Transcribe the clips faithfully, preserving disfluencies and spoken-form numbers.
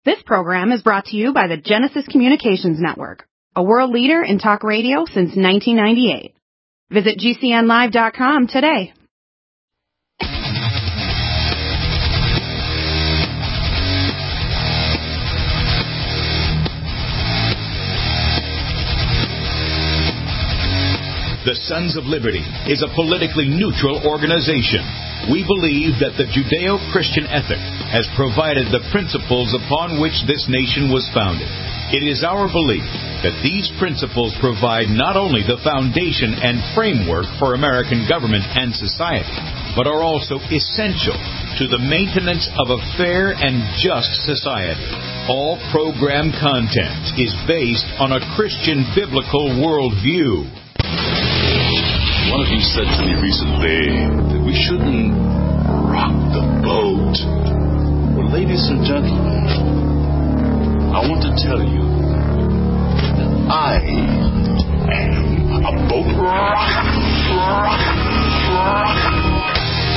This program is brought to you by the Genesis Communications Network, a world leader in talk radio since nineteen ninety-eight. Visit G C N live dot com today. The Sons of Liberty is a politically neutral organization. We believe that the Judeo-Christian ethic has provided the principles upon which this nation was founded. It is our belief that these principles provide not only the foundation and framework for American government and society, but are also essential to the maintenance of a fair and just society. All program content is based on a Christian biblical worldview. One of you said to me recently that we shouldn't rock the boat. Well, ladies and gentlemen, I want to tell you that I am a boat rocker. Rocker. Rocker.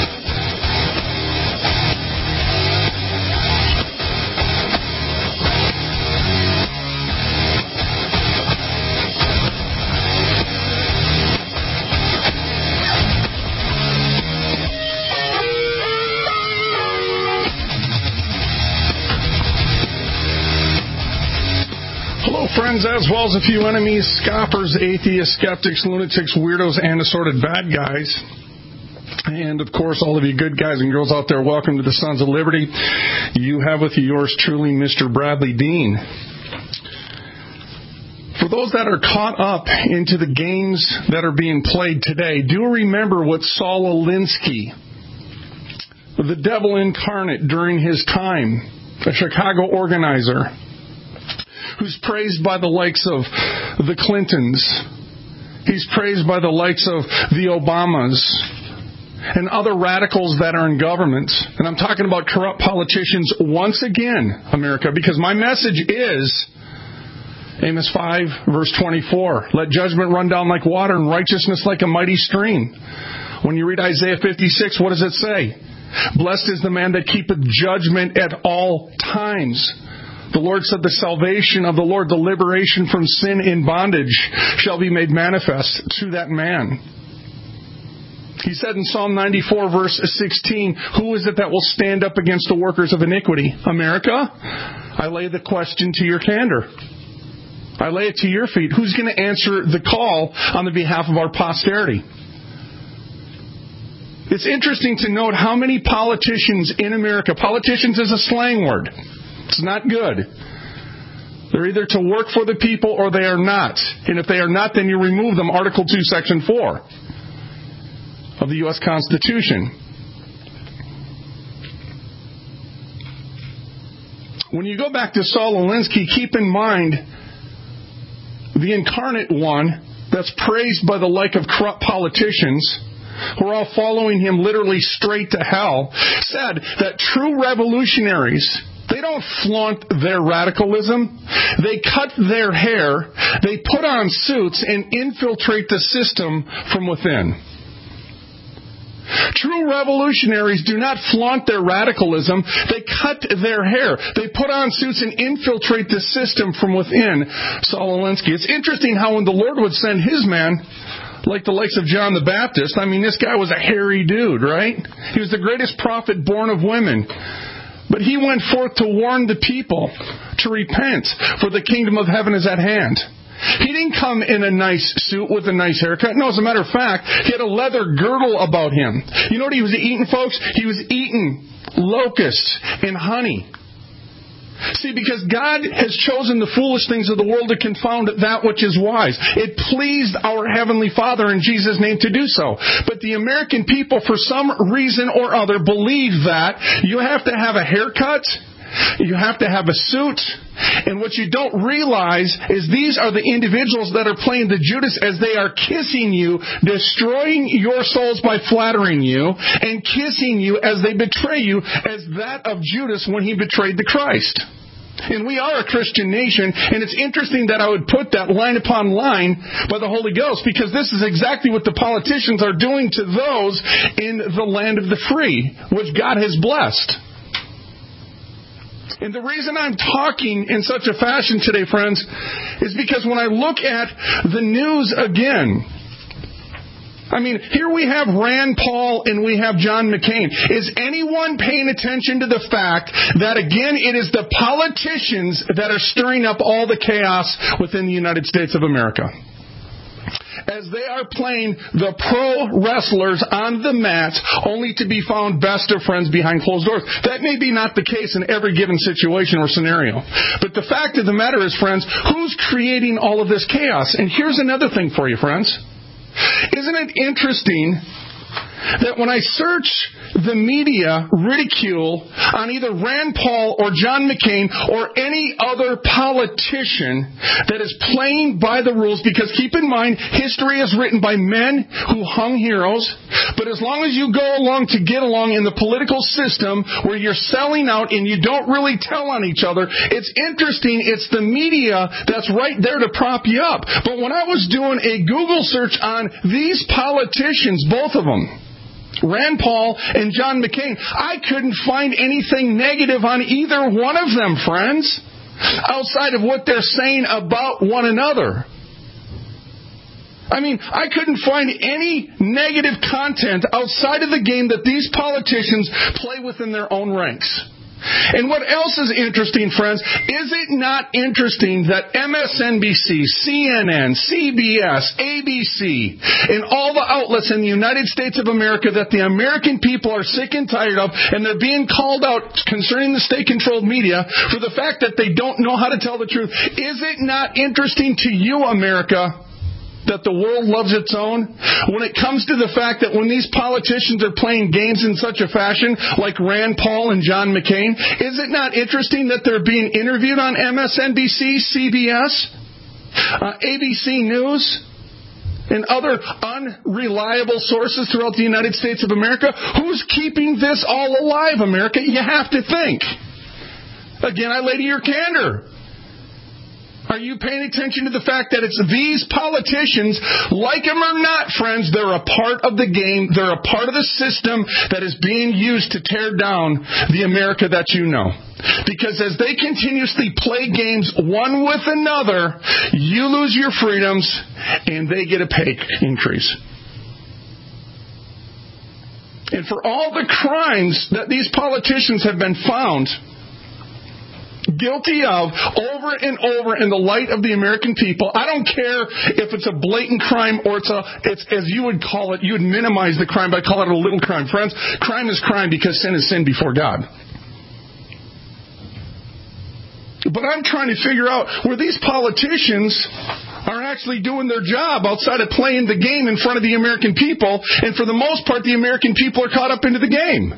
Friends, as well as a few enemies, scoffers, atheists, skeptics, lunatics, weirdos, and assorted bad guys. And, of course, all of you good guys and girls out there, welcome to the Sons of Liberty. You have with you yours truly, Mister Bradley Dean. For those that are caught up into the games that are being played today, do remember what Saul Alinsky, the devil incarnate during his time, a Chicago organizer, who's praised by the likes of the Clintons. He's praised by the likes of the Obamas and other radicals that are in government. And I'm talking about corrupt politicians once again, America, because my message is Amos five, verse twenty-four. Let judgment run down like water and righteousness like a mighty stream. When you read Isaiah fifty-six, what does it say? Blessed is the man that keepeth judgment at all times. The Lord said the salvation of the Lord, the liberation from sin and bondage shall be made manifest to that man. He said in Psalm ninety-four, verse sixteen, who is it that will stand up against the workers of iniquity? America? I lay the question to your candor. I lay it to your feet. Who's going to answer the call on the behalf of our posterity? It's interesting to note how many politicians in America, politicians is a slang word. It's not good. They're either to work for the people or they are not. And if they are not, then you remove them. Article two, Section four of the U S Constitution. When you go back to Saul Alinsky, keep in mind the incarnate one that's praised by the like of corrupt politicians who are all following him literally straight to hell, said that true revolutionaries, they don't flaunt their radicalism. They cut their hair, they put on suits, and infiltrate the system from within. True revolutionaries do not flaunt their radicalism. They cut their hair. They put on suits and infiltrate the system from within. Saul Alinsky. It's interesting how when the Lord would send His man, like the likes of John the Baptist, I mean, this guy was a hairy dude, right? He was the greatest prophet born of women. But he went forth to warn the people to repent, for the kingdom of heaven is at hand. He didn't come in a nice suit with a nice haircut. No, as a matter of fact, he had a leather girdle about him. You know what he was eating, folks? He was eating locusts and honey. See, because God has chosen the foolish things of the world to confound that which is wise. It pleased our Heavenly Father in Jesus' name to do so. But the American people, for some reason or other, believe that you have to have a haircut, you have to have a suit, and what you don't realize is these are the individuals that are playing the Judas as they are kissing you, destroying your souls by flattering you, and kissing you as they betray you as that of Judas when he betrayed the Christ. And we are a Christian nation, and it's interesting that I would put that line upon line by the Holy Ghost, because this is exactly what the politicians are doing to those in the land of the free, which God has blessed. And the reason I'm talking in such a fashion today, friends, is because when I look at the news again, I mean, here we have Rand Paul and we have John McCain. Is anyone paying attention to the fact that, again, it is the politicians that are stirring up all the chaos within the United States of America? As they are playing the pro wrestlers on the mat, only to be found best of friends behind closed doors. That may be not the case in every given situation or scenario. But the fact of the matter is, friends, who's creating all of this chaos? And here's another thing for you, friends. Isn't it interesting that when I search the media ridicule on either Rand Paul or John McCain or any other politician that is playing by the rules, because keep in mind, history is written by men who hung heroes, but as long as you go along to get along in the political system where you're selling out and you don't really tell on each other, it's interesting, it's the media that's right there to prop you up. But when I was doing a Google search on these politicians, both of them, Rand Paul and John McCain, I couldn't find anything negative on either one of them, friends, outside of what they're saying about one another. I mean, I couldn't find any negative content outside of the game that these politicians play within their own ranks. And what else is interesting, friends? Is it not interesting that M S N B C, C N N, C B S, A B C, and all the outlets in the United States of America that the American people are sick and tired of, and they're being called out concerning the state-controlled media for the fact that they don't know how to tell the truth? Is it not interesting to you, America, that the world loves its own? When it comes to the fact that when these politicians are playing games in such a fashion, like Rand Paul and John McCain, is it not interesting that they're being interviewed on M S N B C, C B S, uh, A B C News, and other unreliable sources throughout the United States of America? Who's keeping this all alive, America? You have to think. Again, I lay to your candor. Are you paying attention to the fact that it's these politicians, like them or not, friends, they're a part of the game, they're a part of the system that is being used to tear down the America that you know. Because as they continuously play games one with another, you lose your freedoms and they get a pay increase. And for all the crimes that these politicians have been found guilty of over and over in the light of the American people, I don't care if it's a blatant crime or it's a, it's as you would call it, you would minimize the crime by calling it a little crime. Friends, crime is crime because sin is sin before God. But I'm trying to figure out where these politicians are actually doing their job outside of playing the game in front of the American people, and for the most part, the American people are caught up into the game.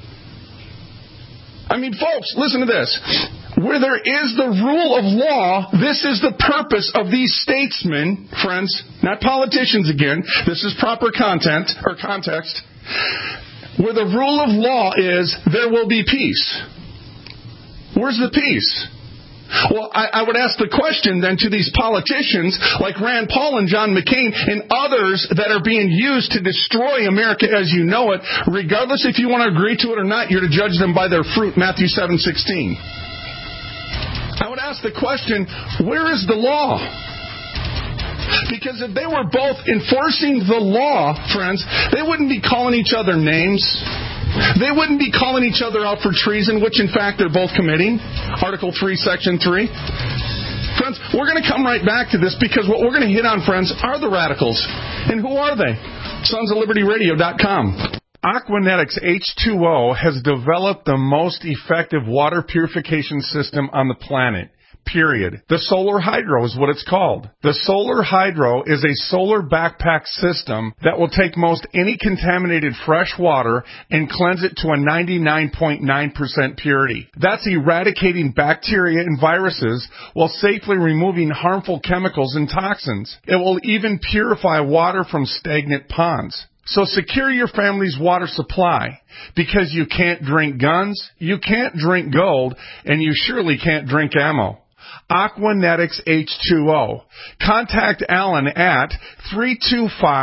I mean, folks, listen to this. Where there is the rule of law, this is the purpose of these statesmen, friends, not politicians again. This is proper content or context. Where the rule of law is, there will be peace. Where's the peace? Well, I, I would ask the question then to these politicians like Rand Paul and John McCain and others that are being used to destroy America as you know it, regardless if you want to agree to it or not, you're to judge them by their fruit, Matthew seven sixteen. I would ask the question, where is the law? Because if they were both enforcing the law, friends, they wouldn't be calling each other names. They wouldn't be calling each other out for treason, which in fact they're both committing. Article three, Section three. Friends, we're going to come right back to this because what we're going to hit on, friends, are the radicals. And who are they? sons of liberty radio dot com. Aquanetics H two O has developed the most effective water purification system on the planet. Period. The Solar Hydro is what it's called. The Solar Hydro is a solar backpack system that will take most any contaminated fresh water and cleanse it to a ninety-nine point nine percent purity. That's eradicating bacteria and viruses while safely removing harmful chemicals and toxins. It will even purify water from stagnant ponds. So secure your family's water supply, because you can't drink guns, you can't drink gold, and you surely can't drink ammo. Aquanetics H two O. Contact Alan at three two five,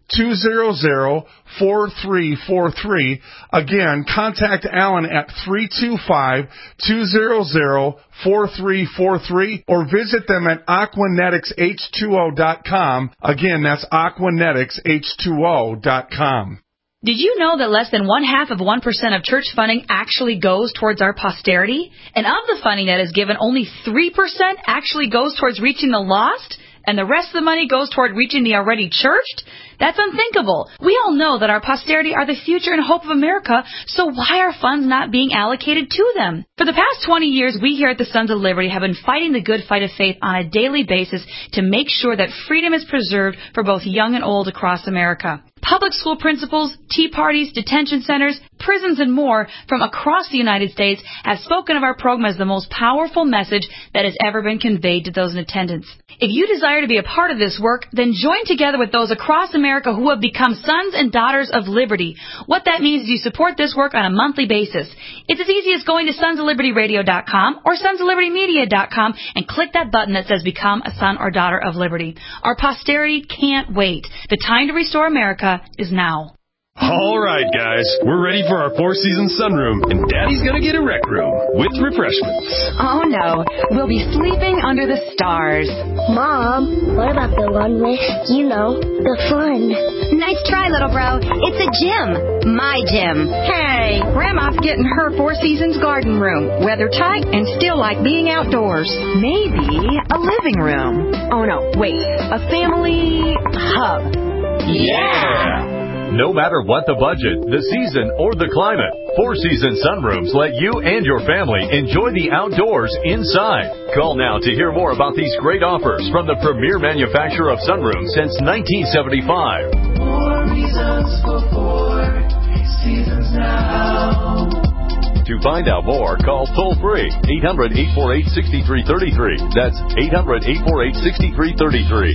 two hundred, four three four three. Again, contact Alan at three two five, two hundred, four three four three or visit them at aquanetics H two O dot com. Again, that's aquanetics H two O dot com. Did you know that less than one half of one percent of church funding actually goes towards our posterity? And of the funding that is given, only three percent actually goes towards reaching the lost? And the rest of the money goes toward reaching the already churched? That's unthinkable. We all know that our posterity are the future and hope of America, so why are funds not being allocated to them? For the past twenty years, we here at the Sons of Liberty have been fighting the good fight of faith on a daily basis to make sure that freedom is preserved for both young and old across America. Public school principals, tea parties, detention centers, prisons, and more from across the United States have spoken of our program as the most powerful message that has ever been conveyed to those in attendance. If you desire to be a part of this work, then join together with those across America who have become sons and daughters of liberty. What that means is you support this work on a monthly basis. It's as easy as going to sons of liberty radio dot com or sons of liberty media dot com and click that button that says Become a Son or Daughter of Liberty. Our posterity can't wait. The time to restore America is now. All right, guys, we're ready for our four-season sunroom, and Daddy's gonna get a rec room with refreshments. Oh, no. We'll be sleeping under the stars. Mom, what about the one with, you know, the fun? Nice try, little bro. It's a gym. My gym. Hey, Grandma's getting her Four Seasons garden room. Weather tight and still like being outdoors. Maybe a living room. Oh, no, wait. A family hub. Yeah! No matter what the budget, the season, or the climate, Four Seasons Sunrooms let you and your family enjoy the outdoors inside. Call now to hear more about these great offers from the premier manufacturer of sunrooms since nineteen seventy-five. More reasons for Four Seasons now. To find out more, call toll-free eight hundred, eight four eight, six three three three. That's eight hundred, eight four eight, six three three three.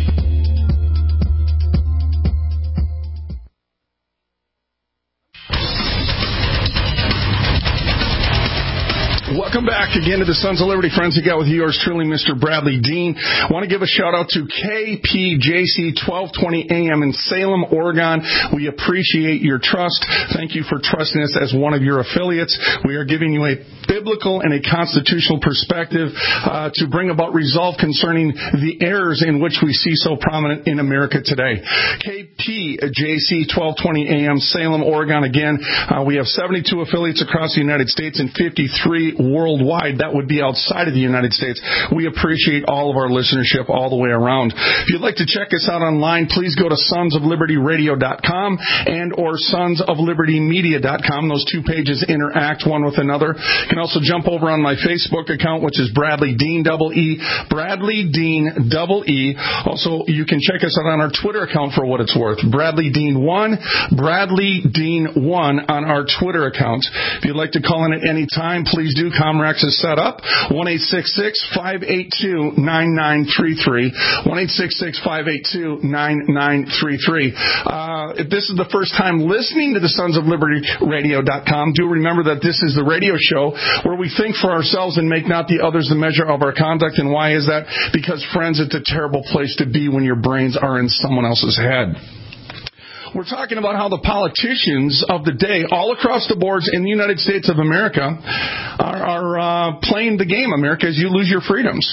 Welcome back again to the Sons of Liberty. Friends, you got with yours truly, Mister Bradley Dean. I want to give a shout-out to K P J C twelve twenty A M in Salem, Oregon. We appreciate your trust. Thank you for trusting us as one of your affiliates. We are giving you a biblical and a constitutional perspective uh, to bring about resolve concerning the errors in which we see so prominent in America today. K P J C twelve twenty A M, Salem, Oregon. Again, uh, we have seventy-two affiliates across the United States and fifty-three worldwide. That would be outside of the United States. We appreciate all of our listenership all the way around. If you'd like to check us out online, please go to sons of liberty radio dot com and or sons of liberty media dot com. Those two pages interact one with another. You can also jump over on my Facebook account, which is Bradley Dean double E, Bradley Dean double E. Also, you can check us out on our Twitter account for what it's worth. Bradley Dean one, Bradley Dean one on our Twitter account. If you'd like to call in at any time, please do. Comrex is set up. one eight six six, five eight two, nine nine three three. one eight six six, five eight two, nine nine three three. Uh, if this is the first time listening to the sons of liberty radio dot com, do remember that this is the radio show where we think for ourselves and make not the others the measure of our conduct. And why is that? Because, friends, it's a terrible place to be when your brains are in someone else's head. We're talking about how the politicians of the day, all across the boards in the United States of America, are, are uh, playing the game, America, as you lose your freedoms.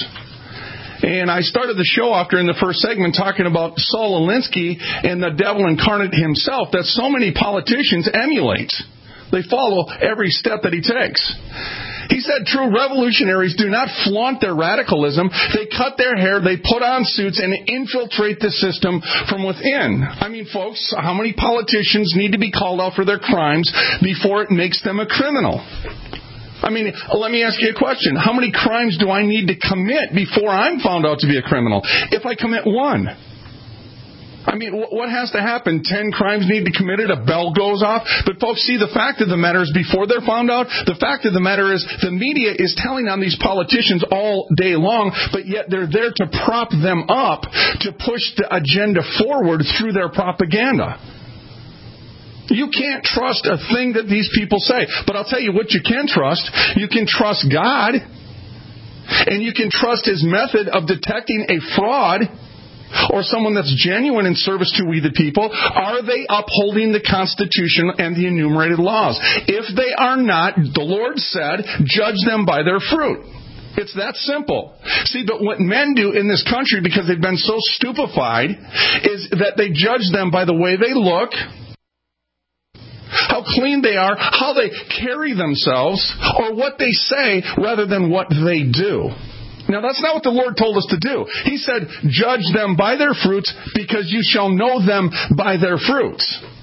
And I started the show off during the first segment talking about Saul Alinsky and the devil incarnate himself that so many politicians emulate. They follow every step that he takes. He said true revolutionaries do not flaunt their radicalism. They cut their hair, they put on suits, and infiltrate the system from within. I mean, folks, how many politicians need to be called out for their crimes before it makes them a criminal? I mean, let me ask you a question. How many crimes do I need to commit before I'm found out to be a criminal? If I commit one, I mean, what has to happen? Ten crimes need to be committed, a bell goes off. But folks, see, the fact of the matter is before they're found out, the fact of the matter is the media is telling on these politicians all day long, but yet they're there to prop them up, to push the agenda forward through their propaganda. You can't trust a thing that these people say. But I'll tell you what you can trust. You can trust God. And you can trust His method of detecting a fraud or someone that's genuine in service to we the people, are they upholding the Constitution and the enumerated laws? If they are not, the Lord said, judge them by their fruit. It's that simple. See, but what men do in this country, because they've been so stupefied, is that they judge them by the way they look, how clean they are, how they carry themselves, or what they say rather than what they do. Now, that's not what the Lord told us to do. He said, judge them by their fruits, because you shall know them by their fruits.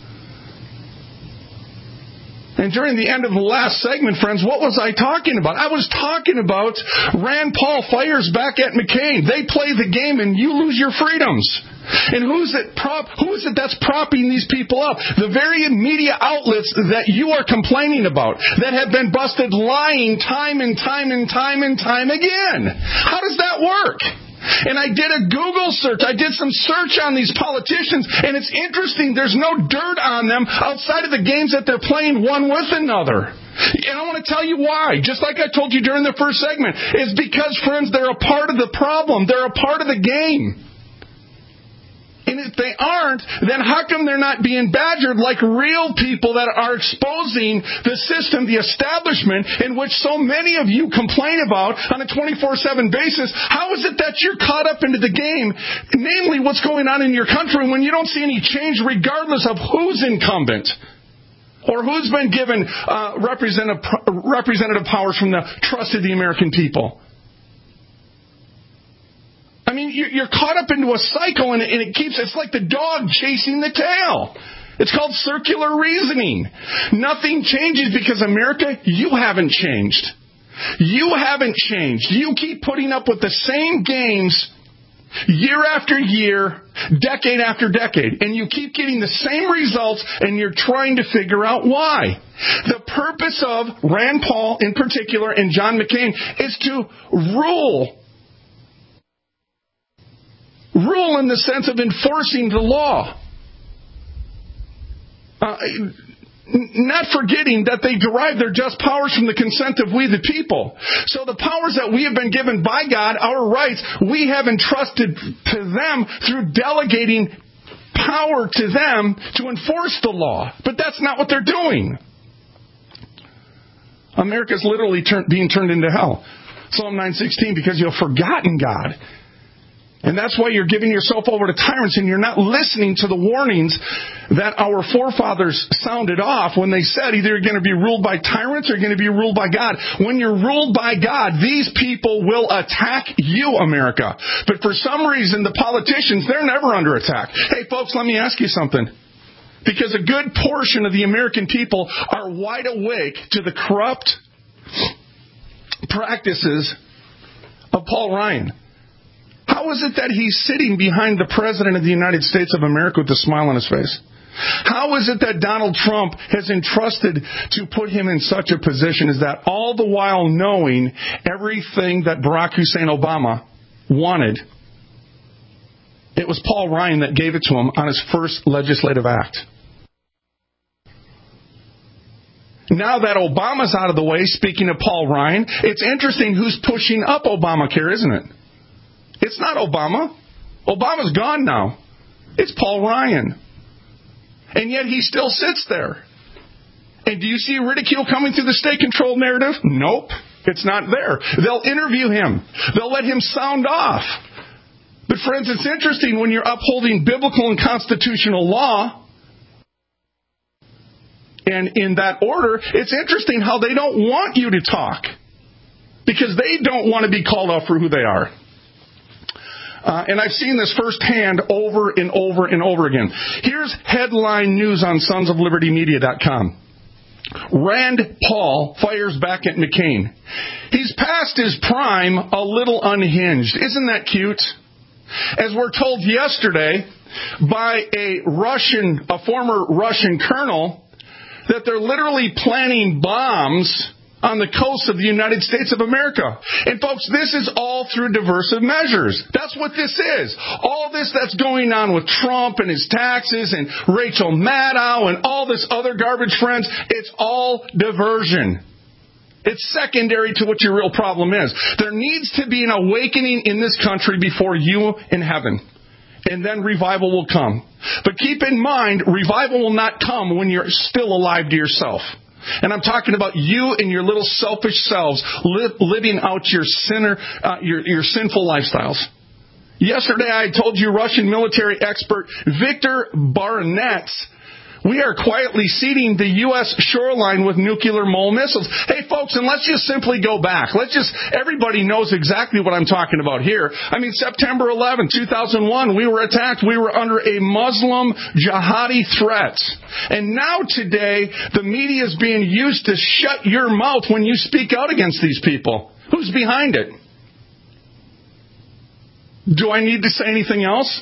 And during the end of the last segment, friends, what was I talking about? I was talking about Rand Paul fires back at McCain. They play the game and you lose your freedoms. And who's it prop, who is it that's propping these people up? The very media outlets that you are complaining about, that have been busted lying time and time and time and time again. How does that work? And I did a Google search. I did some search on these politicians, and it's interesting. There's no dirt on them outside of the games that they're playing one with another. And I want to tell you why. Just like I told you during the first segment, is because, friends, they're a part of the problem. They're a part of the game. And if they aren't, then how come they're not being badgered like real people that are exposing the system, the establishment, in which so many of you complain about on a twenty-four seven basis? How is it that you're caught up into the game, namely what's going on in your country, when you don't see any change regardless of who's incumbent? Or who's been given uh, representative, representative powers from the trust of the American people? I mean, you're caught up into a cycle, and it keeps, it's like the dog chasing the tail. It's called circular reasoning. Nothing changes because, America, you haven't changed. You haven't changed. You keep putting up with the same games year after year, decade after decade, and you keep getting the same results, and you're trying to figure out why. The purpose of Rand Paul in particular and John McCain is to rule. Rule in the sense of enforcing the law. Uh, not forgetting that they derive their just powers from the consent of we the people. So the powers that we have been given by God, our rights, we have entrusted to them through delegating power to them to enforce the law. But that's not what they're doing. America's literally turn, being turned into hell. Psalm nine sixteen, because you've forgotten God. And that's why you're giving yourself over to tyrants, and you're not listening to the warnings that our forefathers sounded off when they said either you're going to be ruled by tyrants or you're going to be ruled by God. When you're ruled by God, these people will attack you, America. But for some reason, the politicians, they're never under attack. Hey, folks, let me ask you something. Because a good portion of the American people are wide awake to the corrupt practices of Paul Ryan. How is it that he's sitting behind the President of the United States of America with a smile on his face? How is it that Donald Trump has entrusted to put him in such a position as that, all the while knowing everything that Barack Hussein Obama wanted? It was Paul Ryan that gave it to him on his first legislative act. Now that Obama's out of the way, speaking of Paul Ryan, it's interesting who's pushing up Obamacare, isn't it? It's not Obama. Obama's gone now. It's Paul Ryan. And yet he still sits there. And do you see ridicule coming through the state-controlled narrative? Nope. It's not there. They'll interview him. They'll let him sound off. But friends, it's interesting when you're upholding biblical and constitutional law, and in that order, it's interesting how they don't want you to talk. Because they don't want to be called out for who they are. Uh, and I've seen this firsthand over and over and over again. Here's headline news on sons of liberty media dot com. Rand Paul fires back at McCain. He's past his prime, a little unhinged. Isn't that cute? As we're told yesterday by a Russian, a former Russian colonel, that they're literally planning bombs on the coast of the United States of America. And folks, this is all through diversive measures. That's what this is. All this that's going on with Trump and his taxes and Rachel Maddow and all this other garbage, friends, it's all diversion. It's secondary to what your real problem is. There needs to be an awakening in this country before you in heaven. and then revival will come. But keep in mind, revival will not come when you're still alive to yourself. And I'm talking about you and your little selfish selves li- living out your sinner, uh, your, your sinful lifestyles. Yesterday I told you Russian military expert Victor Baranets, we are quietly seeding the U S shoreline with nuclear mole missiles. Hey, folks, and let's just simply go back. Let's just, everybody knows exactly what I'm talking about here. I mean, September eleventh, two thousand one, we were attacked. We were under a Muslim jihadi threat. And now today, the media is being used to shut your mouth when you speak out against these people. Who's behind it? Do I need to say anything else?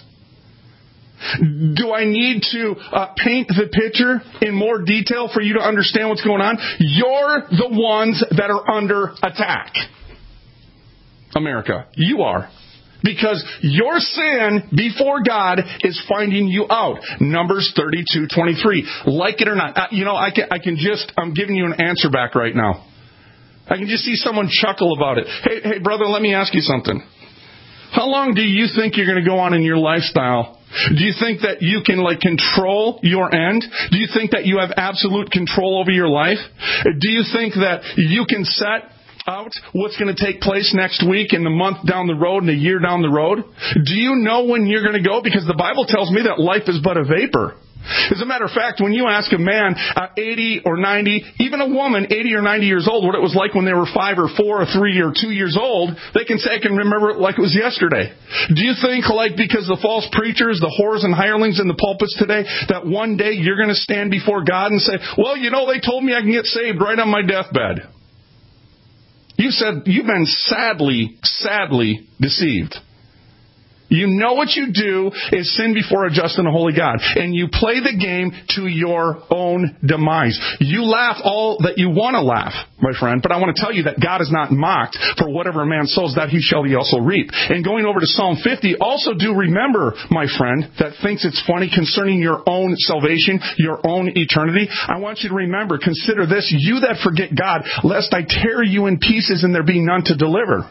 Do I need to uh, paint the picture in more detail for you to understand what's going on? You're the ones that are under attack. America, you are. Because your sin before God is finding you out. Numbers thirty-two twenty-three. Like it or not. Uh, you know, I can, I can just, I'm giving you an answer back right now. I can just see someone chuckle about it. Hey, hey, brother, let me ask you something. How long do you think you're going to go on in your lifestyle? Do you think that you can, like, control your end? Do you think that you have absolute control over your life? Do you think that you can set out what's going to take place next week and the month down the road and a year down the road? Do you know when you're going to go? Because the Bible tells me that life is but a vapor. As a matter of fact, when you ask a man uh, eighty or ninety, even a woman eighty or ninety years old, what it was like when they were five or four or three or two years old, they can say, I can remember it like it was yesterday. Do you think, like, because the false preachers, the whores and hirelings in the pulpits today, that one day you're going to stand before God and say, well, you know, they told me I can get saved right on my deathbed? You said you've been sadly, sadly deceived. You know what you do is sin before a just and a holy God. And you play the game to your own demise. You laugh all that you want to laugh, my friend. But I want to tell you that God is not mocked. For whatever a man sows, that he shall he also reap. And going over to Psalm fifty, also do remember, my friend, that thinks it's funny concerning your own salvation, your own eternity. I want you to remember, consider this, you that forget God, lest I tear you in pieces and there be none to deliver.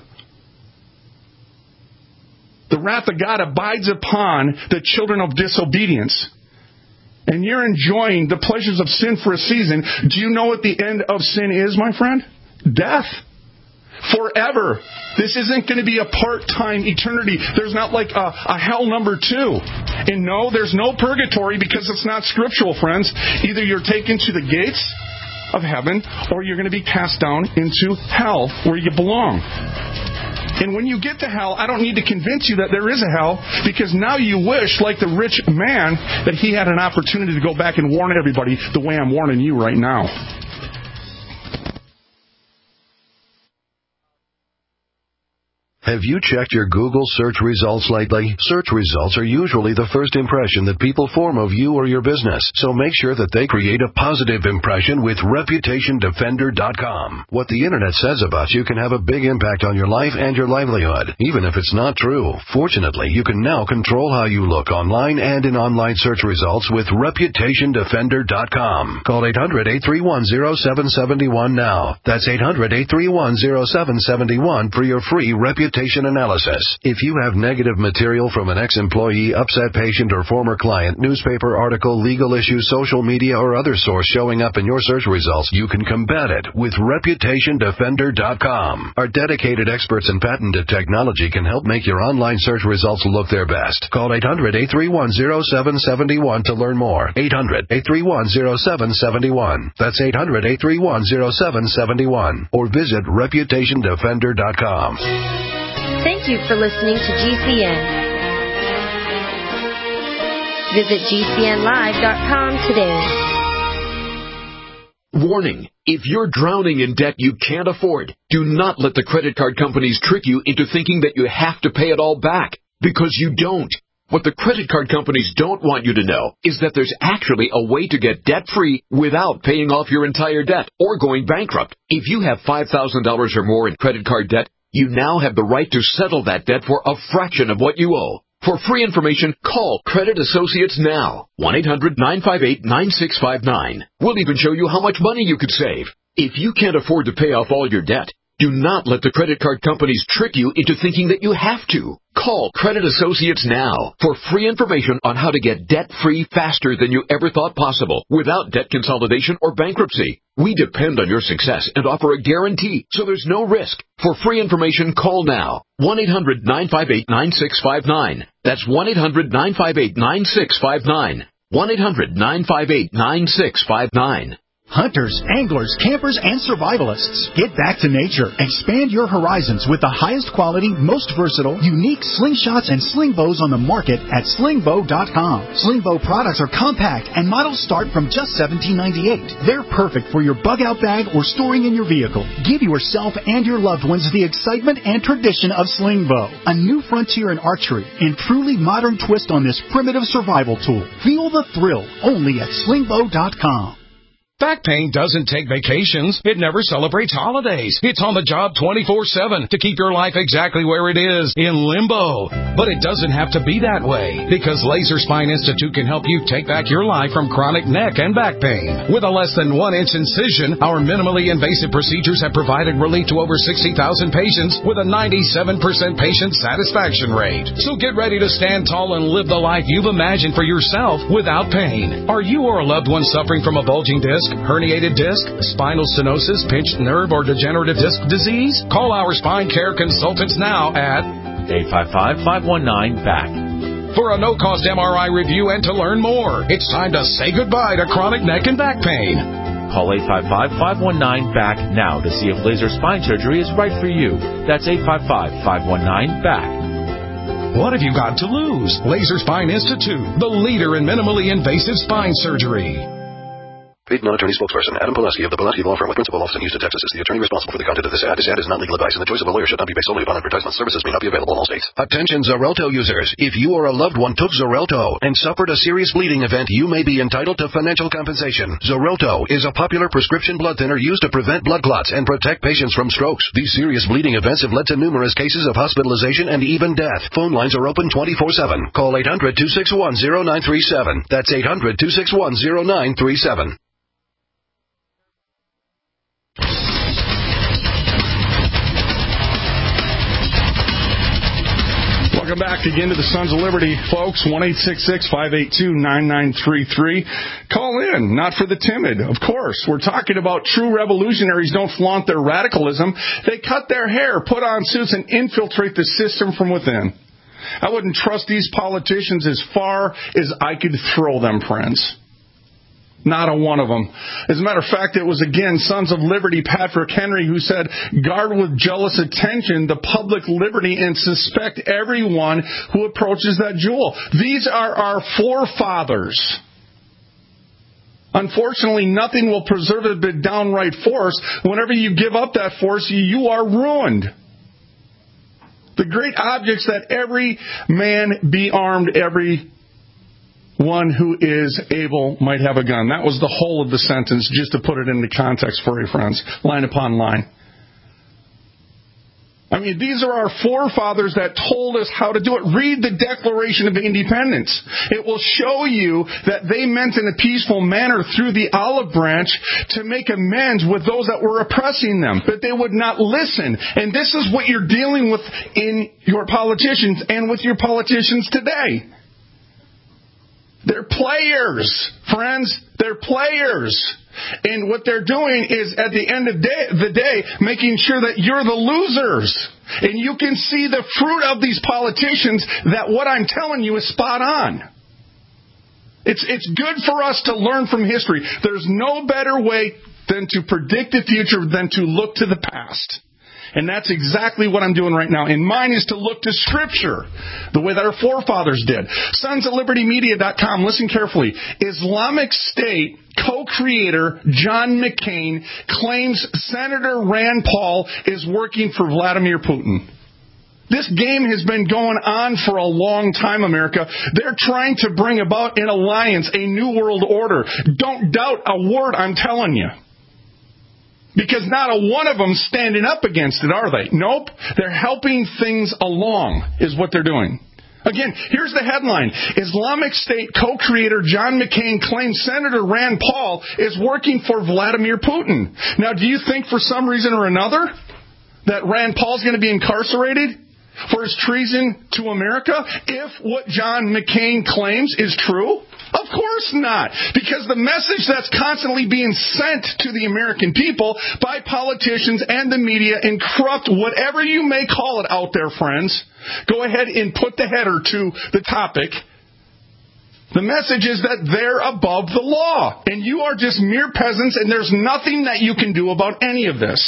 The wrath of God abides upon the children of disobedience. And you're enjoying the pleasures of sin for a season. Do you know what the end of sin is, my friend? Death. Forever. This isn't going to be a part-time eternity. There's not like a, a hell number two. And no, there's no purgatory because it's not scriptural, friends. Either you're taken to the gates of heaven or you're going to be cast down into hell where you belong. And when you get to hell, I don't need to convince you that there is a hell, because now you wish, like the rich man, that he had an opportunity to go back and warn everybody the way I'm warning you right now. Have you checked your Google search results lately? Search results are usually the first impression that people form of you or your business, so make sure that they create a positive impression with Reputation Defender dot com. What the Internet says about you can have a big impact on your life and your livelihood, even if it's not true. Fortunately, you can now control how you look online and in online search results with Reputation Defender dot com. Call eight hundred, eight three one, zero seven seven one now. That's eight hundred, eight three one, zero seven seven one for your free reputation analysis. If you have negative material from an ex-employee, upset patient, or former client, newspaper article, legal issue, social media, or other source showing up in your search results, you can combat it with Reputation Defender dot com. Our dedicated experts in patented technology can help make your online search results look their best. Call eight hundred, eight three one, zero seven seven one to learn more. eight hundred, eight three one, zero seven seven one. That's eight hundred, eight three one, zero seven seven one. Or visit Reputation Defender dot com. Thank you for listening to G C N. Visit G C N live dot com today. Warning. If you're drowning in debt you can't afford, do not let the credit card companies trick you into thinking that you have to pay it all back, because you don't. What the credit card companies don't want you to know is that there's actually a way to get debt-free without paying off your entire debt or going bankrupt. If you have five thousand dollars or more in credit card debt, you now have the right to settle that debt for a fraction of what you owe. For free information, call Credit Associates now. one eight hundred, nine five eight, nine six five nine. We'll even show you how much money you could save. If you can't afford to pay off all your debt, Do not let the credit card companies trick you into thinking that you have to. Call Credit Associates now for free information on how to get debt-free faster than you ever thought possible without debt consolidation or bankruptcy. We depend on your success and offer a guarantee, so there's no risk. For free information, call now. one eight hundred nine five eight nine six five nine. That's one eight hundred nine five eight nine six five nine. one eight hundred nine five eight nine six five nine. Hunters, anglers, campers, and survivalists. Get back to nature. Expand your horizons with the highest quality, most versatile, unique slingshots and sling bows on the market at sling bow dot com. Sling bow products are compact and models start from just seventeen ninety-eight. They're perfect for your bug-out bag or storing in your vehicle. Give yourself and your loved ones the excitement and tradition of sling bow. A new frontier in archery and truly modern twist on this primitive survival tool. Feel the thrill only at sling bow dot com. Back pain doesn't take vacations. It never celebrates holidays. It's on the job twenty-four seven to keep your life exactly where it is, in limbo. But it doesn't have to be that way, because Laser Spine Institute can help you take back your life from chronic neck and back pain. With a less than one inch incision, our minimally invasive procedures have provided relief to over sixty thousand patients with a ninety-seven percent patient satisfaction rate. So get ready to stand tall and live the life you've imagined for yourself without pain. Are you or a loved one suffering from a bulging disc, herniated disc, spinal stenosis, pinched nerve, or degenerative disc disease? Call our spine care consultants now at eight five five, five one nine, B A C for a no-cost M R I review and to learn more. It's time to say goodbye to chronic neck and back pain. Call eight five five, five one nine, B A C now to see if laser spine surgery is right for you. That's eight five five, five one nine, B A C. What have you got to lose? Laser Spine Institute, the leader in minimally invasive spine surgery. Paid non-attorney spokesperson Adam Pileski of the Pileski Law Firm with principal office in Houston, Texas is the attorney responsible for the content of this ad. This ad is not legal advice, and the choice of a lawyer should not be based solely upon advertisement. Services may not be available in all states. Attention Xarelto users. If you or a loved one took Xarelto and suffered a serious bleeding event, you may be entitled to financial compensation. Xarelto is a popular prescription blood thinner used to prevent blood clots and protect patients from strokes. These serious bleeding events have led to numerous cases of hospitalization and even death. Phone lines are open twenty-four seven. Call eight hundred, two six one, zero nine three seven. That's eight hundred, two six one, zero nine three seven. Welcome back again to the Sons of Liberty, folks. one eight six six, five eight two, nine nine three three. Call in, not for the timid, of course. We're talking about true revolutionaries don't flaunt their radicalism. They cut their hair, put on suits, and infiltrate the system from within. I wouldn't trust these politicians as far as I could throw them, friends. Not a one of them. As a matter of fact, it was again Sons of Liberty Patrick Henry who said, guard with jealous attention the public liberty and suspect everyone who approaches that jewel. These are our forefathers. Unfortunately, nothing will preserve it but downright force. Whenever you give up that force, you are ruined. The great objects that every man be armed, every one who is able might have a gun. That was the whole of the sentence, just to put it into context for you, friends, line upon line. I mean, these are our forefathers that told us how to do it. Read the Declaration of Independence. It will show you that they meant in a peaceful manner through the olive branch to make amends with those that were oppressing them, but they would not listen. And this is what you're dealing with in your politicians and with your politicians today. They're players, friends. They're players. And what they're doing is, at the end of day, the day, making sure that you're the losers. And you can see the fruit of these politicians that what I'm telling you is spot on. It's, it's good for us to learn from history. There's no better way than to predict the future than to look to the past. And that's exactly what I'm doing right now. And mine is to look to Scripture, the way that our forefathers did. Sons of Liberty Media dot com, listen carefully. Islamic State co-creator John McCain claims Senator Rand Paul is working for Vladimir Putin. This game has been going on for a long time, America. They're trying to bring about an alliance, a new world order. Don't doubt a word I'm telling you. Because not a one of them standing up against it, are they? Nope. They're helping things along, is what they're doing. Again, here's the headline. Islamic State co-creator John McCain claims Senator Rand Paul is working for Vladimir Putin. Now, do you think for some reason or another that Rand Paul's going to be incarcerated for his treason to America if what John McCain claims is true? Of course not. Because the message that's constantly being sent to the American people by politicians and the media and corrupt, whatever you may call it out there, friends, go ahead and put the header to the topic. The message is that they're above the law, and you are just mere peasants, and there's nothing that you can do about any of this.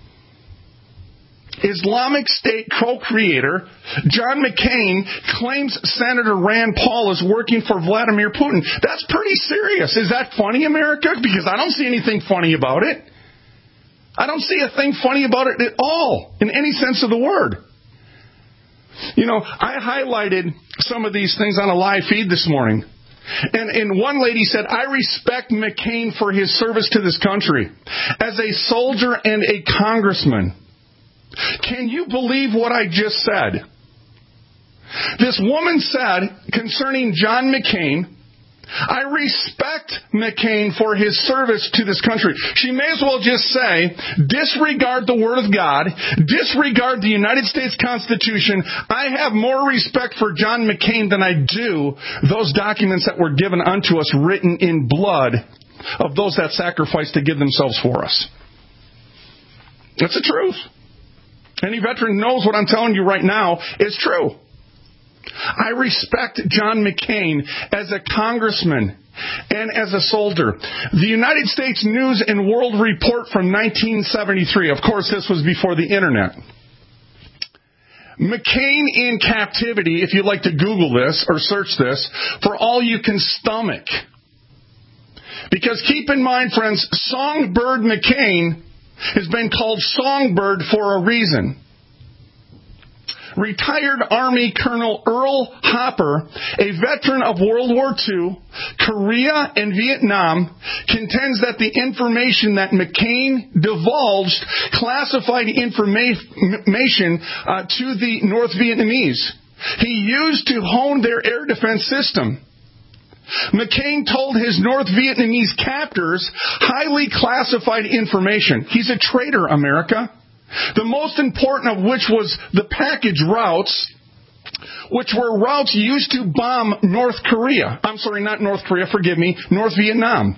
Islamic State co-creator John McCain claims Senator Rand Paul is working for Vladimir Putin. That's pretty serious. Is that funny, America? Because I don't see anything funny about it. I don't see a thing funny about it at all, in any sense of the word. You know, I highlighted some of these things on a live feed this morning. And, and one lady said, I respect McCain for his service to this country as a soldier and a congressman. Can you believe what I just said? This woman said concerning John McCain, I respect McCain for his service to this country. She may as well just say, disregard the Word of God, disregard the United States Constitution. I have more respect for John McCain than I do those documents that were given unto us written in blood of those that sacrificed to give themselves for us. That's the truth. Any veteran knows what I'm telling you right now is true. I respect John McCain as a congressman and as a soldier. The United States News and World Report from nineteen seventy-three. Of course, this was before the Internet. McCain in captivity, if you'd like to Google this or search this, for all you can stomach. Because keep in mind, friends, Songbird McCain has been called Songbird for a reason. Retired Army Colonel Earl Hopper, a veteran of World War Two, Korea, and Vietnam, contends that the information that McCain divulged classified information uh, to the North Vietnamese. He used to hone their air defense system. McCain told his North Vietnamese captors highly classified information. He's a traitor, America. The most important of which was the package routes, which were routes used to bomb North Korea. I'm sorry, not North Korea, forgive me, North Vietnam.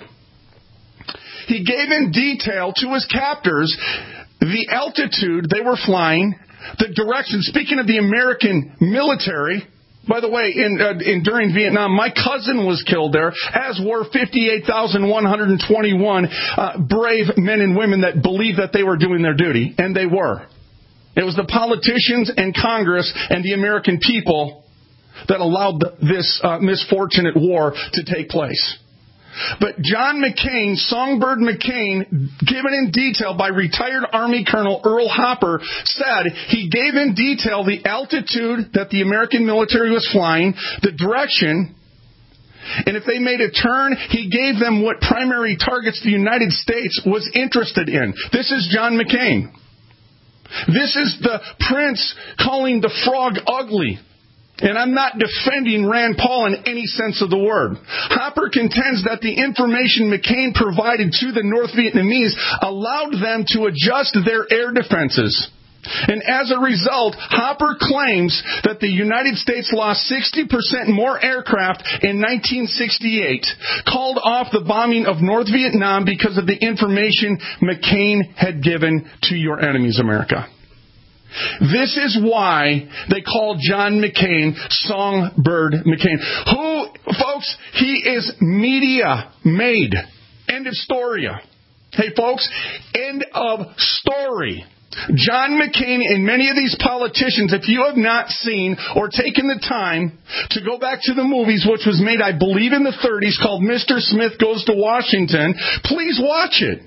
He gave in detail to his captors the altitude they were flying, the direction. Speaking of the American military, by the way, in, uh, in during Vietnam, my cousin was killed there, as were fifty-eight thousand one hundred twenty-one uh, brave men and women that believed that they were doing their duty, and they were. It was the politicians and Congress and the American people that allowed the, this uh, misfortunate war to take place. But John McCain, Songbird McCain, given in detail by retired Army Colonel Earl Hopper, said he gave in detail the altitude that the American military was flying, the direction, and if they made a turn, he gave them what primary targets the United States was interested in. This is John McCain. This is the prince calling the frog ugly. And I'm not defending Rand Paul in any sense of the word. Hopper contends that the information McCain provided to the North Vietnamese allowed them to adjust their air defenses. And as a result, Hopper claims that the United States lost sixty percent more aircraft in nineteen sixty-eight, called off the bombing of North Vietnam because of the information McCain had given to your enemies, America. This is why they call John McCain Songbird McCain. Who, folks, he is media made. End of story. Hey, folks, end of story. John McCain and many of these politicians, if you have not seen or taken the time to go back to the movies, which was made, I believe, in the thirties, called Mister Smith Goes to Washington, please watch it.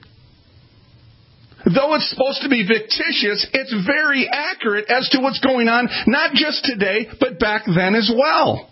Though it's supposed to be fictitious, it's very accurate as to what's going on, not just today, but back then as well.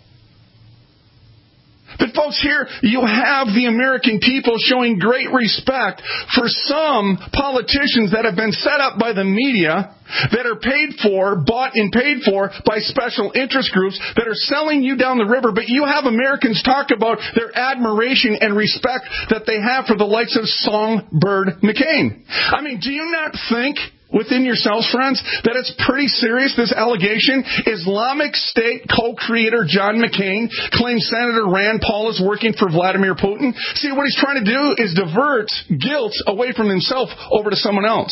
But folks, here you have the American people showing great respect for some politicians that have been set up by the media, that are paid for, bought and paid for by special interest groups that are selling you down the river. But you have Americans talk about their admiration and respect that they have for the likes of Songbird McCain. I mean, do you not think within yourselves, friends, that it's pretty serious, this allegation? Islamic State co-creator John McCain claims Senator Rand Paul is working for Vladimir Putin. See, what he's trying to do is divert guilt away from himself over to someone else.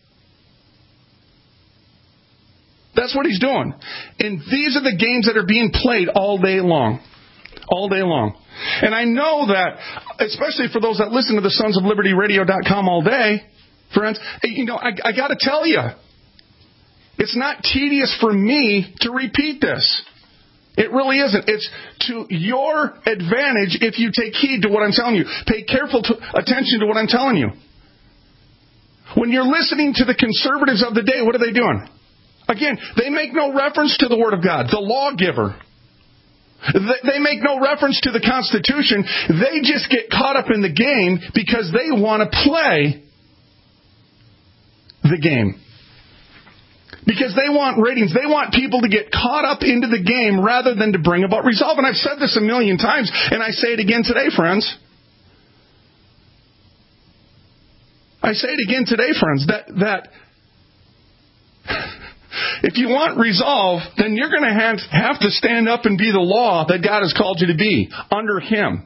That's what he's doing. And these are the games that are being played all day long. All day long. And I know that, especially for those that listen to the sons of liberty radio dot com all day, friends, you know, I, I got to tell you, it's not tedious for me to repeat this. It really isn't. It's to your advantage if you take heed to what I'm telling you. Pay careful to, attention to what I'm telling you. When you're listening to the conservatives of the day, what are they doing? Again, they make no reference to the Word of God, the lawgiver. They make no reference to the Constitution. They just get caught up in the game because they want to play the game. Because they want ratings. They want people to get caught up into the game rather than to bring about resolve. And I've said this a million times, and I say it again today, friends. I say it again today, friends, that that if you want resolve, then you're going to have, have to stand up and be the law that God has called you to be under Him.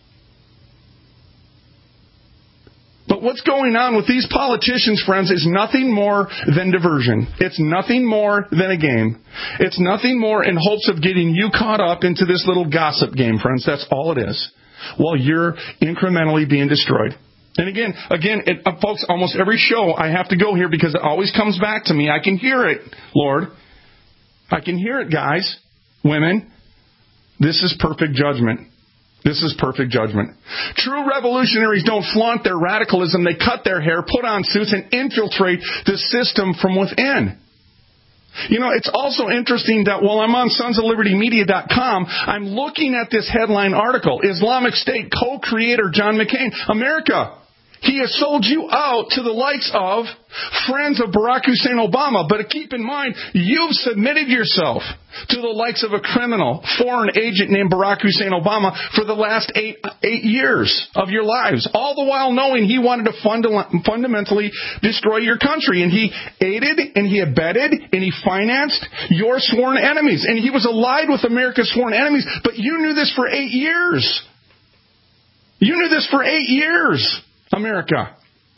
But what's going on with these politicians, friends, is nothing more than diversion. It's nothing more than a game. It's nothing more in hopes of getting you caught up into this little gossip game, friends. That's all it is. While you're incrementally being destroyed. And again, again, it, uh, folks, almost every show I have to go here because it always comes back to me. I can hear it, Lord. I can hear it, guys, women. This is perfect judgment. This is perfect judgment. True revolutionaries don't flaunt their radicalism. They cut their hair, put on suits, and infiltrate the system from within. You know, it's also interesting that while I'm on sons of liberty media dot com, I'm looking at this headline article. Islamic State co-creator John McCain. America, he has sold you out to the likes of friends of Barack Hussein Obama. But keep in mind, you've submitted yourself to the likes of a criminal, foreign agent named Barack Hussein Obama for the last eight, eight years of your lives. All the while knowing he wanted to funda- fundamentally destroy your country. And he aided and he abetted and he financed your sworn enemies. And he was allied with America's sworn enemies. But you knew this for eight years. You knew this for eight years. America.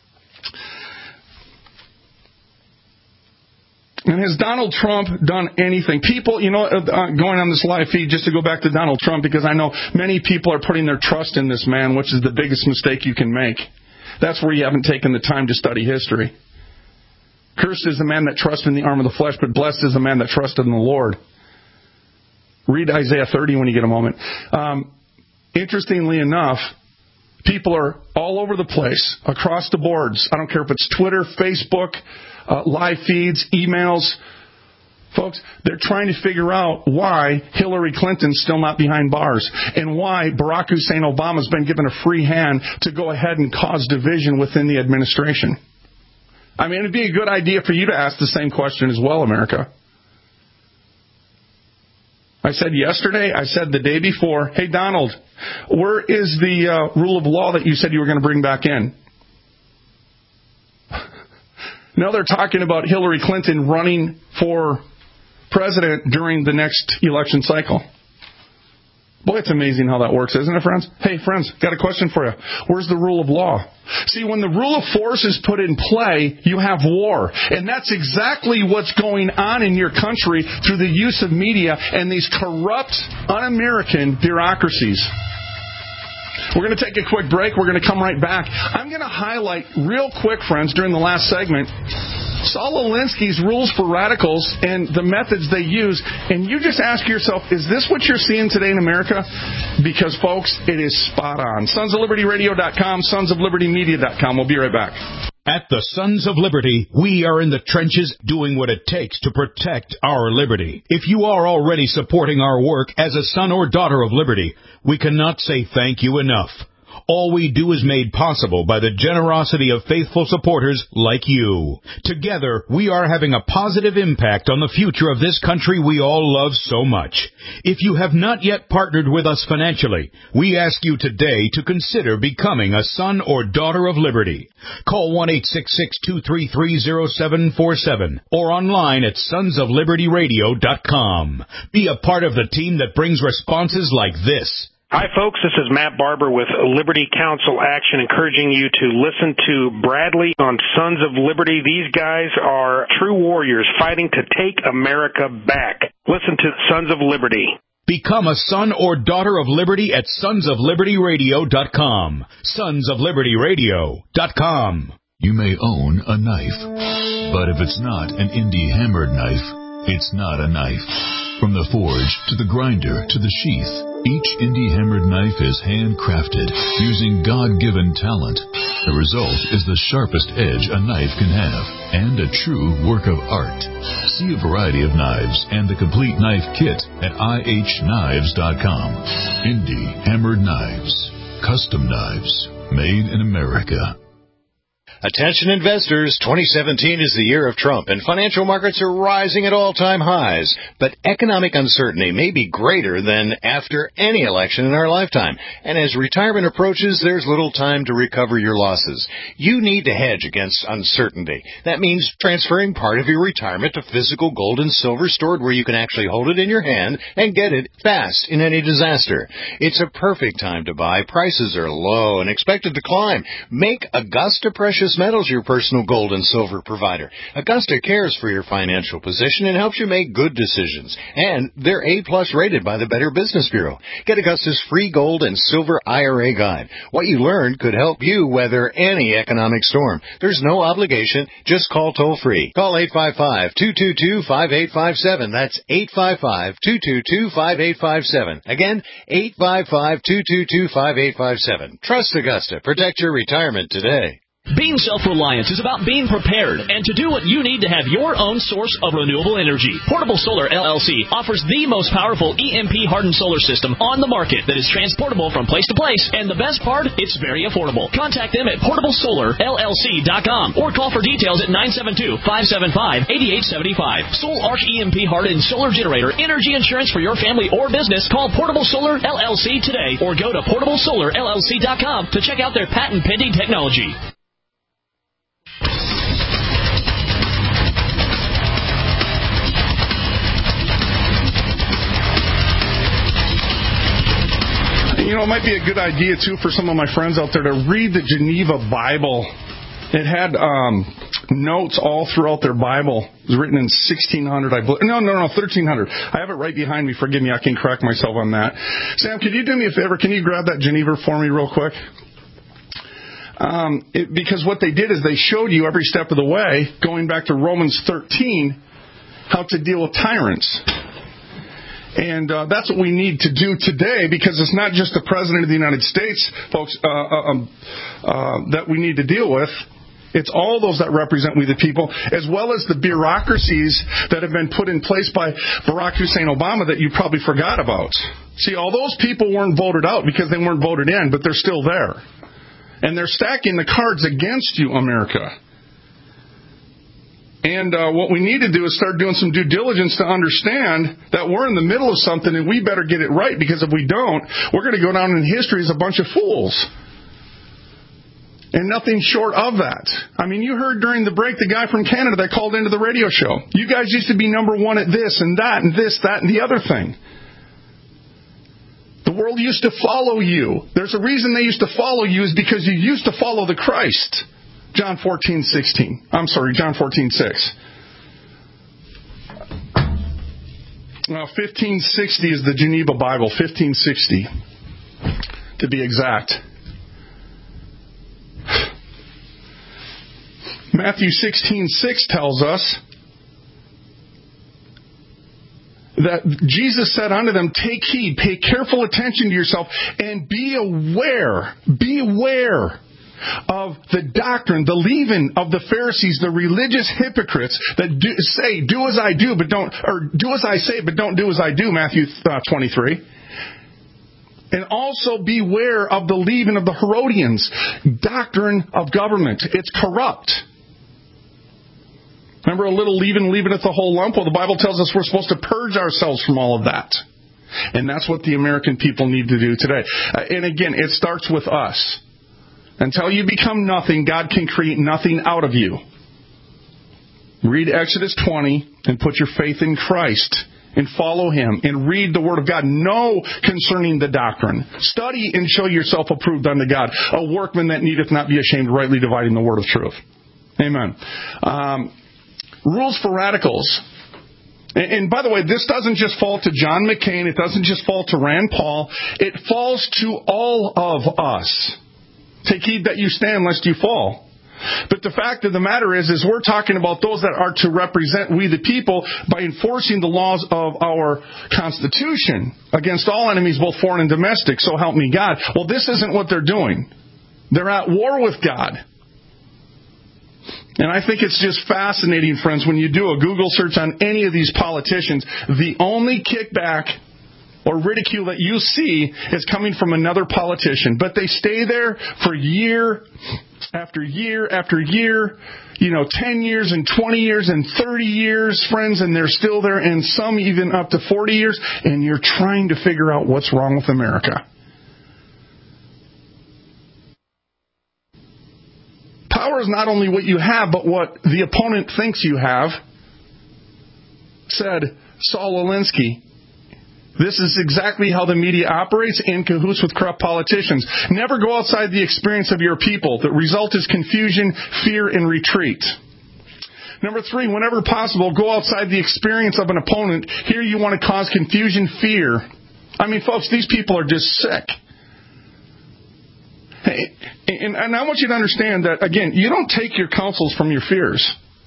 And has Donald Trump done anything? People, you know, uh, going on this live feed, just to go back to Donald Trump, because I know many people are putting their trust in this man, which is the biggest mistake you can make. That's where you haven't taken the time to study history. Cursed is the man that trusts in the arm of the flesh, but blessed is the man that trusted in the Lord. Read Isaiah thirty when you get a moment. Um, interestingly enough, people are all over the place, across the boards. I don't care if it's Twitter, Facebook, uh, live feeds, emails. Folks, they're trying to figure out why Hillary Clinton's still not behind bars and why Barack Hussein Obama's been given a free hand to go ahead and cause division within the administration. I mean, it'd be a good idea for you to ask the same question as well, America. I said yesterday, I said the day before, hey, Donald, where is the uh, rule of law that you said you were going to bring back in? Now they're talking about Hillary Clinton running for president during the next election cycle. Boy, it's amazing how that works, isn't it, friends? Hey, friends, got a question for you. Where's the rule of law? See, when the rule of force is put in play, you have war. And that's exactly what's going on in your country through the use of media and these corrupt, un-American bureaucracies. We're going to take a quick break. We're going to come right back. I'm going to highlight real quick, friends, during the last segment, Saul Alinsky's rules for radicals and the methods they use. And you just ask yourself, is this what you're seeing today in America? Because, folks, it is spot on. sons of liberty radio dot com, sons of liberty media dot com. We'll be right back. At the Sons of Liberty, we are in the trenches doing what it takes to protect our liberty. If you are already supporting our work as a son or daughter of liberty, we cannot say thank you enough. All we do is made possible by the generosity of faithful supporters like you. Together, we are having a positive impact on the future of this country we all love so much. If you have not yet partnered with us financially, we ask you today to consider becoming a son or daughter of liberty. Call one eight six six, two three three, zero seven four seven or online at sons of liberty radio dot com. Be a part of the team that brings responses like this. Hi, folks. This is Matt Barber with Liberty Council Action, encouraging you to listen to Bradley on Sons of Liberty. These guys are true warriors fighting to take America back. Listen to Sons of Liberty. Become a son or daughter of liberty at sons of liberty radio dot com. sons of liberty radio dot com. You may own a knife, but if it's not an indie hammered knife, it's not a knife. From the forge to the grinder to the sheath, each indie hammered knife is handcrafted using God-given talent. The result is the sharpest edge a knife can have and a true work of art. See a variety of knives and the complete knife kit at I H knives dot com. Indie hammered knives. Custom knives made in America. Attention investors, twenty seventeen is the year of Trump, and financial markets are rising at all-time highs. But economic uncertainty may be greater than after any election in our lifetime. And as retirement approaches, there's little time to recover your losses. You need to hedge against uncertainty. That means transferring part of your retirement to physical gold and silver stored where you can actually hold it in your hand and get it fast in any disaster. It's a perfect time to buy. Prices are low and expected to climb. Make Augusta Precious Metals your personal gold and silver provider. Augusta cares for your financial position and helps you make good decisions. And they're A-plus rated by the Better Business Bureau. Get Augusta's free gold and silver I R A guide. What you learned could help you weather any economic storm. There's no obligation. Just call toll-free. Call eight five five, two two two, five eight five seven. That's eight five five, two two two, five eight five seven. Again, eight five five, two two two, five eight five seven. Trust Augusta. Protect your retirement today. Being self-reliant is about being prepared and to do what you need to have your own source of renewable energy. Portable Solar L L C offers the most powerful E M P-hardened solar system on the market that is transportable from place to place, and the best part, it's very affordable. Contact them at portable solar L L C dot com or call for details at nine seven two, five seven five, eight eight seven five. Soul Arch E M P-hardened solar generator energy insurance for your family or business. Call Portable Solar L L C today or go to portable solar L L C dot com to check out their patent-pending technology. You know, it might be a good idea, too, for some of my friends out there to read the Geneva Bible. It had um, notes all throughout their Bible. It was written in sixteen hundred, I believe. No, no, no, thirteen hundred. I have it right behind me. Forgive me, I can correct myself on that. Sam, could you do me a favor? Can you grab that Geneva for me real quick? Um, it, because what they did is they showed you every step of the way, going back to Romans thirteen, how to deal with tyrants. And uh, that's what we need to do today, because it's not just the President of the United States, folks, uh, uh, um, uh, that we need to deal with. It's all those that represent we the people, as well as the bureaucracies that have been put in place by Barack Hussein Obama that you probably forgot about. See, all those people weren't voted out because they weren't voted in, but they're still there. And they're stacking the cards against you, America. And uh, what we need to do is start doing some due diligence to understand that we're in the middle of something and we better get it right, because if we don't, we're going to go down in history as a bunch of fools. And nothing short of that. I mean, you heard during the break the guy from Canada that called into the radio show. You guys used to be number one at this and that and this, that, and the other thing. The world used to follow you. There's a reason they used to follow you, is because you used to follow the Christ. John fourteen sixteen. I'm sorry, John fourteen six. Now, fifteen sixty is the Geneva Bible, fifteen sixty to be exact. Matthew sixteen six tells us that Jesus said unto them, take heed, pay careful attention to yourself, and be aware, be aware of the doctrine, the leaven of the Pharisees, the religious hypocrites that do, say, do as I do, but don't, or do as I say, but don't do as I do, Matthew uh, twenty-three. And also beware of the leaven of the Herodians. Doctrine of government. It's corrupt. Remember a little leaven leaveneth the whole lump? Well, the Bible tells us we're supposed to purge ourselves from all of that. And that's what the American people need to do today. Uh, and again, it starts with us. Until you become nothing, God can create nothing out of you. Read Exodus twenty and put your faith in Christ and follow Him and read the Word of God. Know concerning the doctrine. Study and show yourself approved unto God, a workman that needeth not be ashamed, rightly dividing the Word of truth. Amen. Um, rules for radicals. And, and by the way, this doesn't just fall to John McCain. It doesn't just fall to Rand Paul. It falls to all of us. Take heed that you stand lest you fall. But the fact of the matter is, is we're talking about those that are to represent we the people by enforcing the laws of our Constitution against all enemies, both foreign and domestic, so help me God. Well, this isn't what they're doing. They're at war with God. And I think it's just fascinating, friends, when you do a Google search on any of these politicians, the only kickback or ridicule that you see is coming from another politician. But they stay there for year after year after year, you know, ten years and twenty years and thirty years, friends, and they're still there, and some even up to forty years, and you're trying to figure out what's wrong with America. Power is not only what you have, but what the opponent thinks you have, said Saul Alinsky. This is exactly how the media operates, in cahoots with corrupt politicians. Never go outside the experience of your people. The result is confusion, fear, and retreat. Number three, whenever possible, go outside the experience of an opponent. Here you want to cause confusion, fear. I mean, folks, these people are just sick. Hey, and, and I want you to understand that, again, you don't take your counsels from your fears.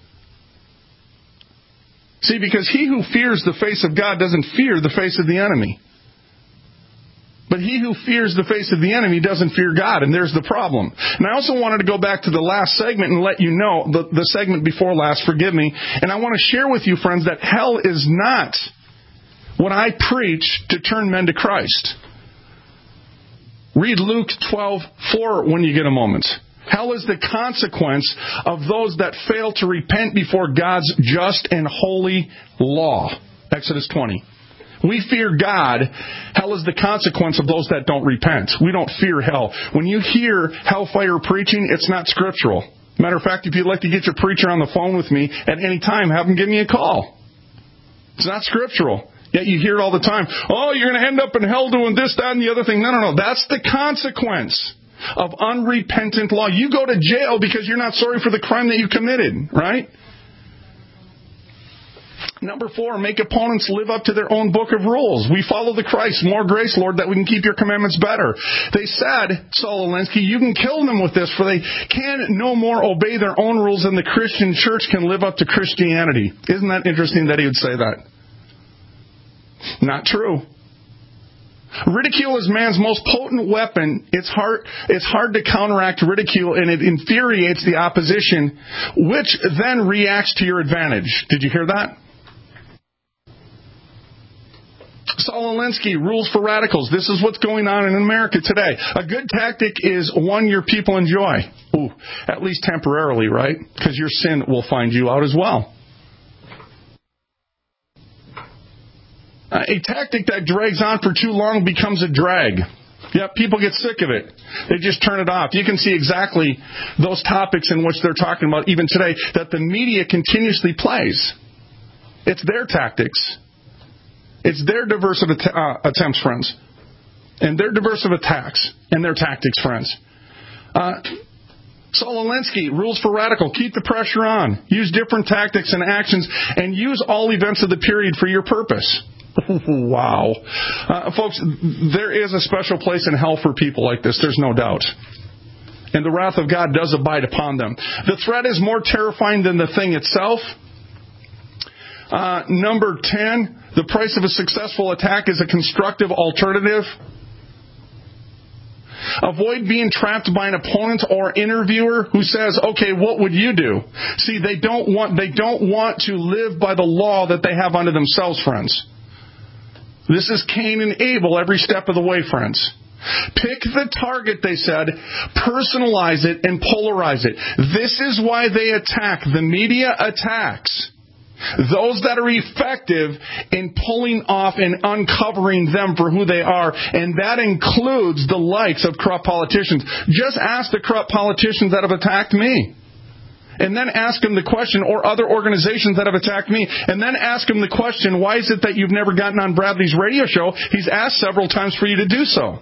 See, because he who fears the face of God doesn't fear the face of the enemy. But he who fears the face of the enemy doesn't fear God, and there's the problem. And I also wanted to go back to the last segment and let you know, the, the segment before last, forgive me, and I want to share with you, friends, that hell is not what I preach to turn men to Christ. Read Luke twelve four when you get a moment. Hell is the consequence of those that fail to repent before God's just and holy law. Exodus twenty. We fear God. Hell is the consequence of those that don't repent. We don't fear hell. When you hear hellfire preaching, it's not scriptural. Matter of fact, if you'd like to get your preacher on the phone with me at any time, have him give me a call. It's not scriptural. Yet you hear it all the time. Oh, you're going to end up in hell doing this, that, and the other thing. No, no, no. That's the consequence of unrepentant law. You go to jail because you're not sorry for the crime that you committed, right? Number four, make opponents live up to their own book of rules. We follow the Christ. More grace, Lord, that we can keep your commandments better. They said, Saul Alinsky, you can kill them with this, for they can no more obey their own rules than the Christian church can live up to Christianity. Isn't that interesting that he would say that? Not true. Ridicule is man's most potent weapon. It's hard, it's hard to counteract ridicule, and it infuriates the opposition, which then reacts to your advantage. Did you hear that? Saul Alinsky, rules for radicals. This is what's going on in America today. A good tactic is one your people enjoy. Ooh, at least temporarily, right? Because your sin will find you out as well. Uh, a tactic that drags on for too long becomes a drag. Yeah, people get sick of it. They just turn it off. You can see exactly those topics in which they're talking about even today that the media continuously plays. It's their tactics. It's their diversive att- uh, attempts, friends. And their diversive attacks and their tactics, friends. Uh, Saul Alinsky, rules for radical. Keep the pressure on. Use different tactics and actions, and use all events of the period for your purpose. Wow. Uh, folks, there is a special place in hell for people like this. There's no doubt. And the wrath of God does abide upon them. The threat is more terrifying than the thing itself. Uh, number ten, the price of a successful attack is a constructive alternative. Avoid being trapped by an opponent or interviewer who says, okay, what would you do? See, they don't want, they don't want to live by the law that they have unto themselves, friends. This is Cain and Abel every step of the way, friends. Pick the target, they said, personalize it, and polarize it. This is why they attack. The media attacks those that are effective in pulling off and uncovering them for who they are, and that includes the likes of corrupt politicians. Just ask the corrupt politicians that have attacked me. And then ask them the question, or other organizations that have attacked me, and then ask them the question, why is it that you've never gotten on Bradley's radio show? He's asked several times for you to do so.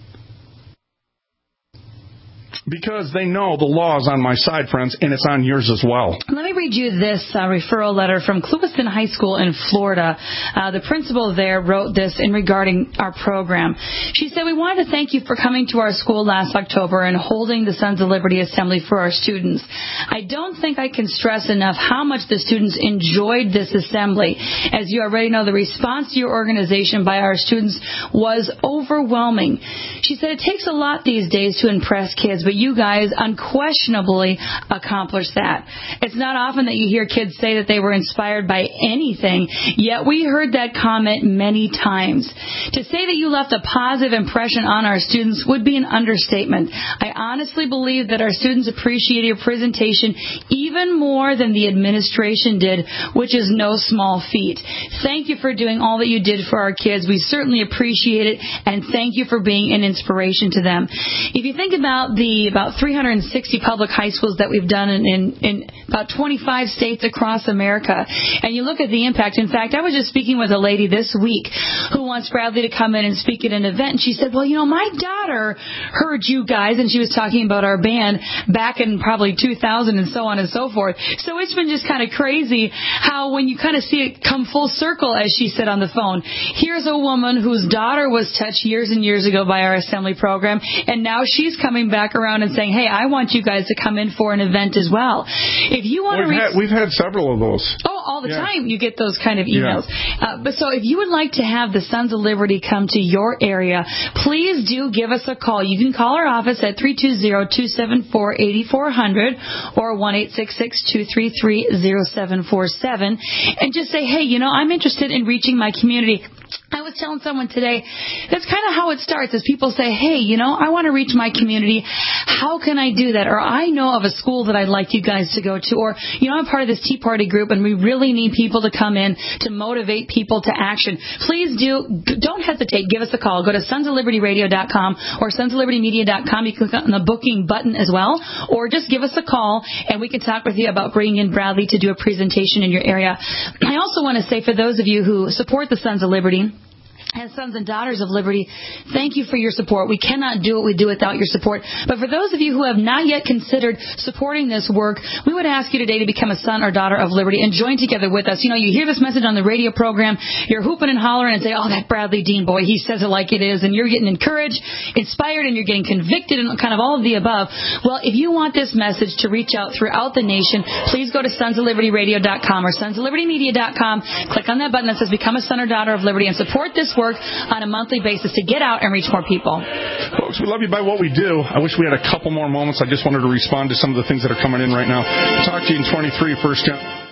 Because they know the law is on my side, friends, and it's on yours as well. Let me read you this uh, referral letter from Clewiston High School in Florida. Uh, the principal there wrote this in regarding our program. She said, we wanted to thank you for coming to our school last October and holding the Sons of Liberty Assembly for our students. I don't think I can stress enough how much the students enjoyed this assembly. As you already know, the response to your organization by our students was overwhelming. She said, it takes a lot these days to impress kids, but you guys unquestionably accomplished that. It's not often that you hear kids say that they were inspired by anything, yet we heard that comment many times. To say that you left a positive impression on our students would be an understatement. I honestly believe that our students appreciated your presentation even more than the administration did, which is no small feat. Thank you for doing all that you did for our kids. We certainly appreciate it, and thank you for being an inspiration to them. If you think about the about three hundred sixty public high schools that we've done in, in, in about twenty-five states across America, and you look at the impact. In fact, I was just speaking with a lady this week who wants Bradley to come in and speak at an event, and she said, well, you know, my daughter heard you guys, and she was talking about our band back in probably two thousand and so on and so forth. So it's been just kind of crazy how when you kind of see it come full circle, as she said on the phone, here's a woman whose daughter was touched years and years ago by our assembly program, and now she's coming back around and saying, hey, I want you guys to come in for an event as well. If you want we've to reach... Had, we've had several of those. Oh, all the yeah. time you get those kind of emails. Yeah. Uh, but so if you would like to have the Sons of Liberty come to your area, please do give us a call. You can call our office at three two zero, two seven four, eight four zero zero or one eight six six, two three three, zero seven four seven and just say, hey, you know, I'm interested in reaching my community. I was telling someone today, that's kind of how it starts, is people say, hey, you know, I want to reach my community. How can I do that? Or I know of a school that I'd like you guys to go to. Or, you know, I'm part of this Tea Party group, and we really need people to come in to motivate people to action. Please do. Don't hesitate. Give us a call. Go to sons of liberty radio dot com or sons of liberty media dot com. You can click on the booking button as well. Or just give us a call, and we can talk with you about bringing in Bradley to do a presentation in your area. I also want to say, for those of you who support the Sons of Liberty, as sons and daughters of liberty, thank you for your support. We cannot do what we do without your support. But for those of you who have not yet considered supporting this work, we would ask you today to become a son or daughter of liberty and join together with us. You know, you hear this message on the radio program, you're hooping and hollering and say, oh, that Bradley Dean boy, he says it like it is, and you're getting encouraged, inspired, and you're getting convicted and kind of all of the above. Well, if you want this message to reach out throughout the nation, please go to sons of liberty radio dot com or sons of liberty media dot com. Click on that button that says Become a Son or Daughter of Liberty and support this work on a monthly basis to get out and reach more people. Folks, we love you by what we do. I wish we had a couple more moments. I just wanted to respond to some of the things that are coming in right now. Talk to you in twenty-three first.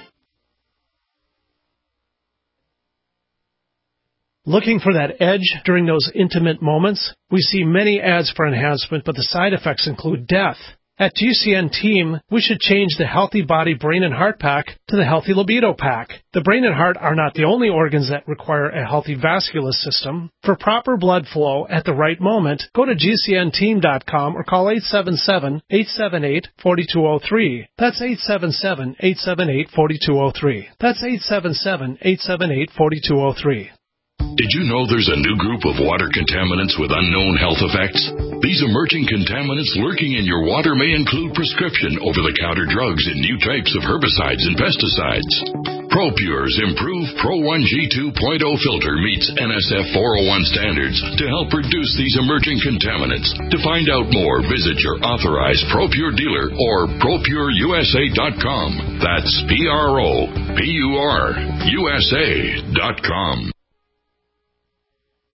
Looking for that edge during those intimate moments? We see many ads for enhancement, but the side effects include death. At G C N Team, we should change the Healthy Body, Brain, and Heart Pack to the Healthy Libido Pack. The brain and heart are not the only organs that require a healthy vascular system. For proper blood flow at the right moment, go to G C N team dot com or call eight seven seven, eight seven eight, four two zero three. That's eight seven seven, eight seven eight, four two zero three. That's eight seven seven, eight seven eight, four two zero three. Did you know there's a new group of water contaminants with unknown health effects? These emerging contaminants lurking in your water may include prescription over-the-counter drugs and new types of herbicides and pesticides. ProPure's improved Pro one G two point oh filter meets N S F four oh one standards to help reduce these emerging contaminants. To find out more, visit your authorized ProPure dealer or pro pure U S A dot com. That's P R O P U R U S A dot com.